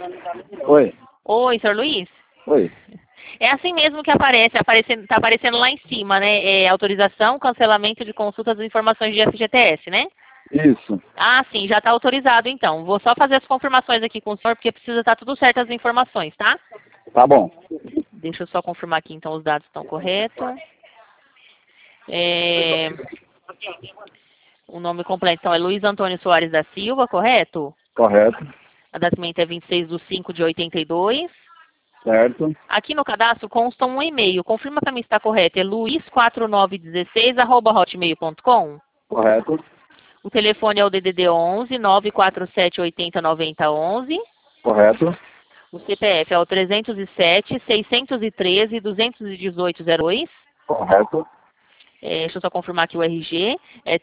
Oi. Oi, senhor Luiz? Oi. É assim mesmo que tá aparecendo lá em cima, né? É autorização, cancelamento de consultas e informações de FGTS, né? Isso. Ah, sim, já está autorizado então. Vou só fazer as confirmações aqui com o senhor, porque precisa estar tudo certo as informações, tá? Tá bom. Deixa eu só confirmar aqui então os dados estão corretos. É... O nome completo então é Luiz Antônio Soares da Silva, correto? Correto. A nascimento é 26/5/82. Certo. Aqui no cadastro consta um e-mail. Confirma para mim se está correto. É luiz4916@hotmail.com. Correto. O telefone é o DDD 11 947 80 90 11. Correto. O CPF é o 307 613 218 02. Correto. Deixa eu só confirmar aqui o RG. É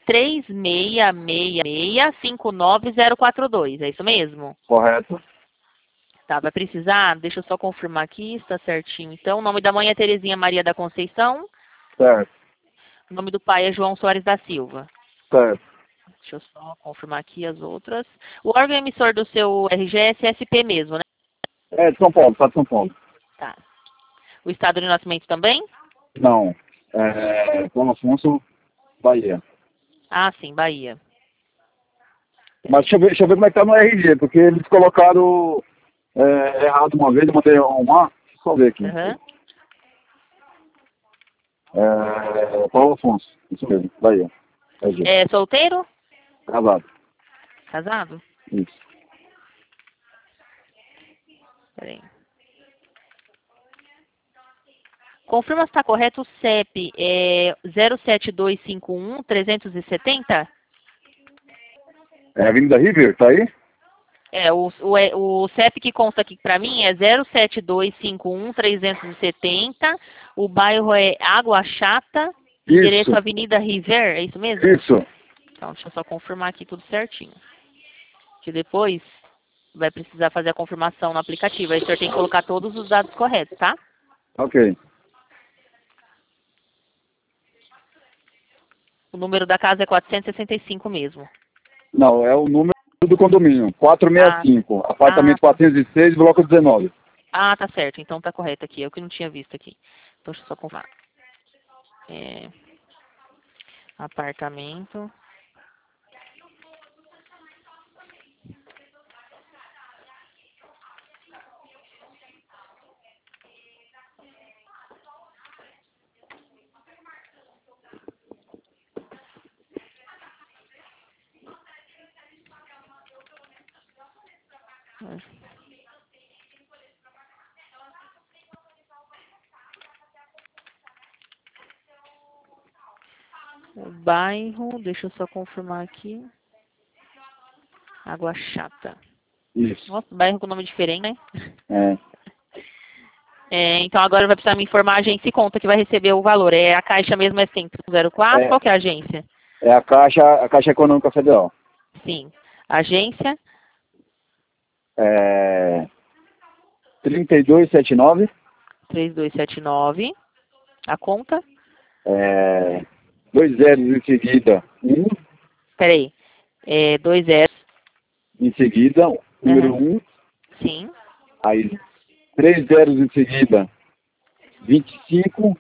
3666-59042. É isso mesmo? Correto. Tá, vai precisar? Deixa eu só confirmar aqui, está certinho. Então, o nome da mãe é Terezinha Maria da Conceição. Certo. O nome do pai é João Soares da Silva. Certo. Deixa eu só confirmar aqui as outras. O órgão emissor do seu RG é CSP mesmo, né? É de São Paulo, tá de São Paulo. Tá. O estado de nascimento também? Não. É São Afonso, Bahia. Ah, sim, Bahia. Mas deixa eu ver como é que tá no RG, porque eles colocaram errado uma vez, eu mandei arrumar. Deixa eu só ver aqui. Uhum. Paulo Afonso, isso mesmo, Bahia. RG. É solteiro? Casado. Casado? Isso. Peraí. Confirma se está correto o CEP. É 07251-370? É a Avenida River, tá aí? O CEP que consta aqui para mim é 07251-370. O bairro é Água Chata. Endereço Isso. Avenida River, é isso mesmo? Isso. Então, deixa eu só confirmar aqui tudo certinho. Que depois vai precisar fazer a confirmação no aplicativo. Aí o senhor tem que colocar todos os dados corretos, tá? Ok. O número da casa é 465 mesmo. Não, é o número do condomínio. 465. Apartamento Ah, 406, bloco 19. Ah, tá certo. Então tá correto aqui. É o que eu não tinha visto aqui. Então deixa eu só confirmar. Apartamento. O bairro, deixa eu só confirmar aqui. Água Chata. Isso. Nossa, bairro com nome diferente, né? É. Então agora vai precisar me informar a agência e conta que vai receber o valor. A caixa mesmo é 104. Qual que é a agência? É a Caixa Econômica Federal. Sim. Agência 3279. 3279. A conta? 2 zeros em seguida, 1. Peraí. 20. Em seguida, número 1. Sim. Aí, 3 zeros em seguida, 25,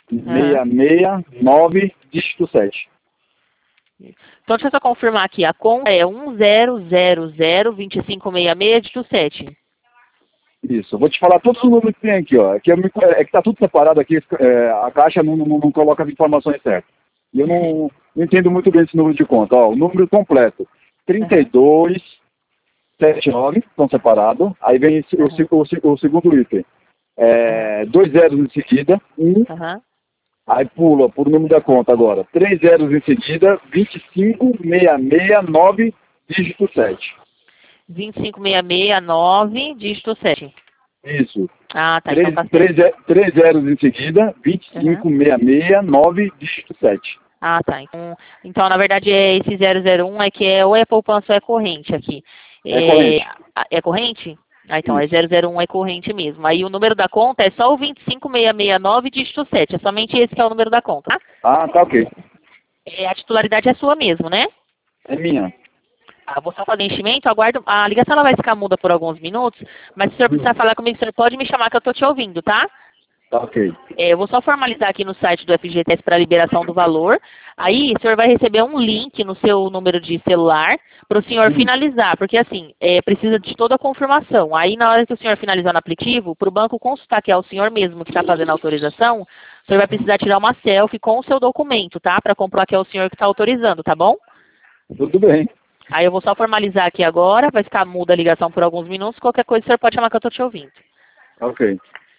669, dígito 7. Então deixa eu só confirmar aqui. A conta é 10002566, dígito 7. Isso, eu vou te falar todos os números que tem aqui, ó. É que tá tudo separado aqui, a Caixa não coloca as informações certas. E eu não entendo muito bem esse número de conta. Ó, o número completo, 3279, estão separados. Aí vem o segundo item. 2 zeros em seguida, 1. Aí pula por número da conta agora. 3 zeros em seguida, 25669, dígito 7. 25669, dígito 7. Isso. Ah, tá. Então tá certo. 3 zeros em seguida, 25669, dígito 7. Ah, tá. Então, na verdade, esse 001 é que ou é poupança ou é corrente aqui. É corrente. É corrente? Ah, então, Isso. é 001 é corrente mesmo. Aí o número da conta é só o 25669, dígito 7. É somente esse que é o número da conta, tá? Ah, tá ok. A titularidade é sua mesmo, né? É minha. Eu vou só fazer enchimento, aguardo. A ligação ela vai ficar muda por alguns minutos, mas se o senhor precisar falar comigo, o senhor pode me chamar que eu estou te ouvindo, tá? Tá ok. Eu vou só formalizar aqui no site do FGTS para liberação do valor. Aí o senhor vai receber um link no seu número de celular para o senhor finalizar, porque assim, precisa de toda a confirmação. Aí na hora que o senhor finalizar no aplicativo, para o banco consultar que é o senhor mesmo que está fazendo a autorização, o senhor vai precisar tirar uma selfie com o seu documento, tá? Para comprovar que é o senhor que está autorizando, tá bom? Tudo bem. Aí eu vou só formalizar aqui agora, vai ficar muda a ligação por alguns minutos, qualquer coisa o senhor pode chamar que eu estou te ouvindo. Ok.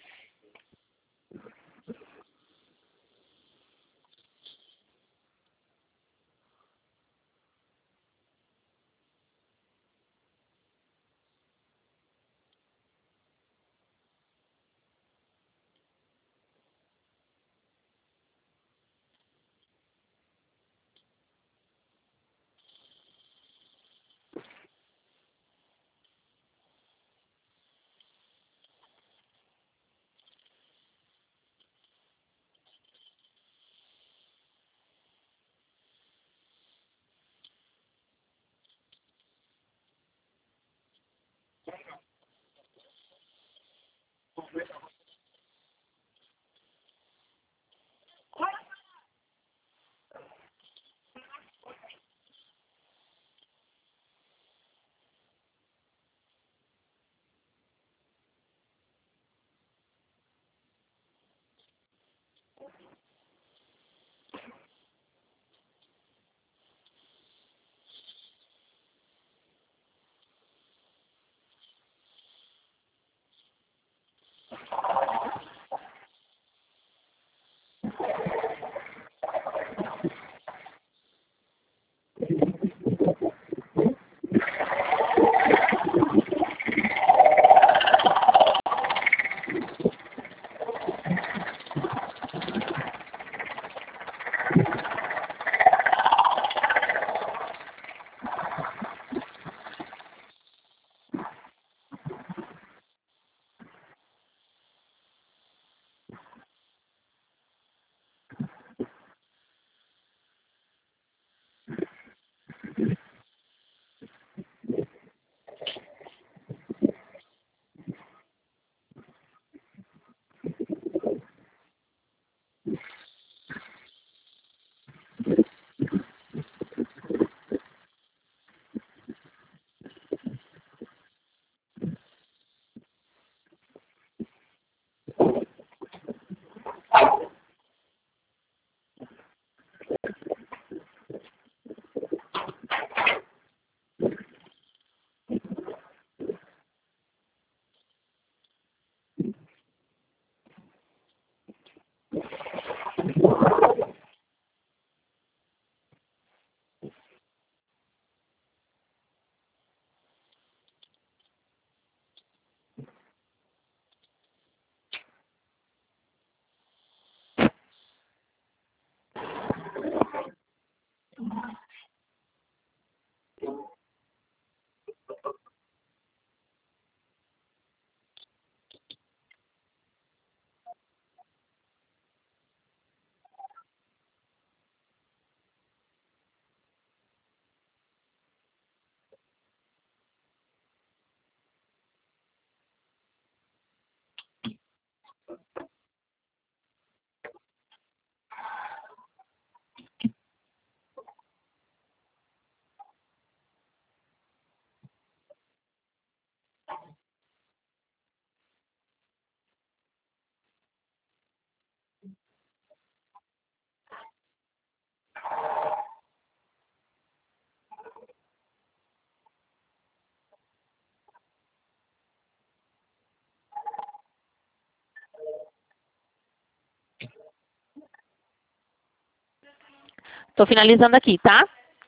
Estou finalizando aqui, tá?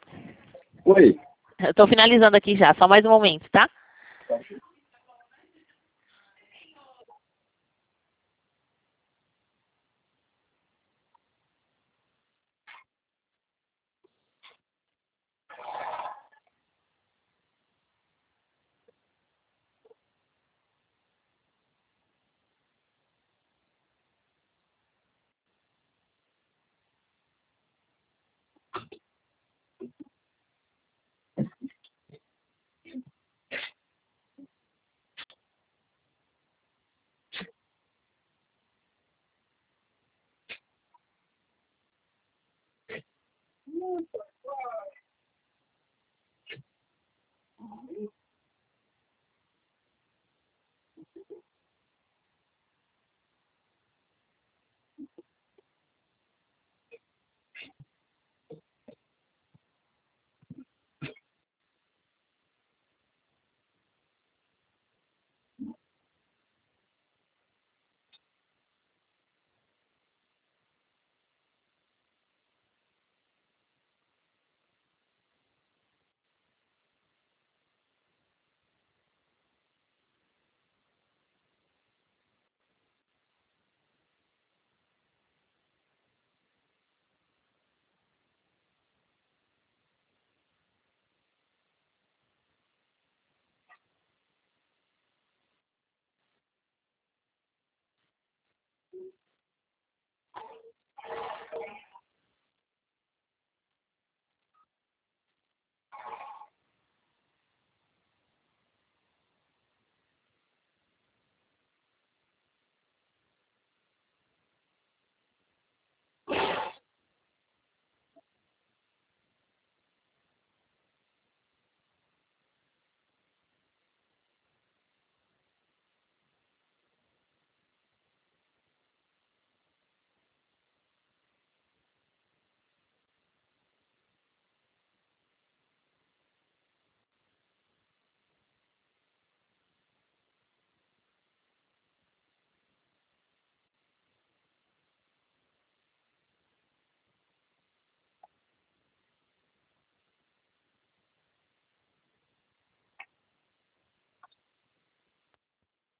Oi. Estou finalizando aqui já, só mais um momento, tá?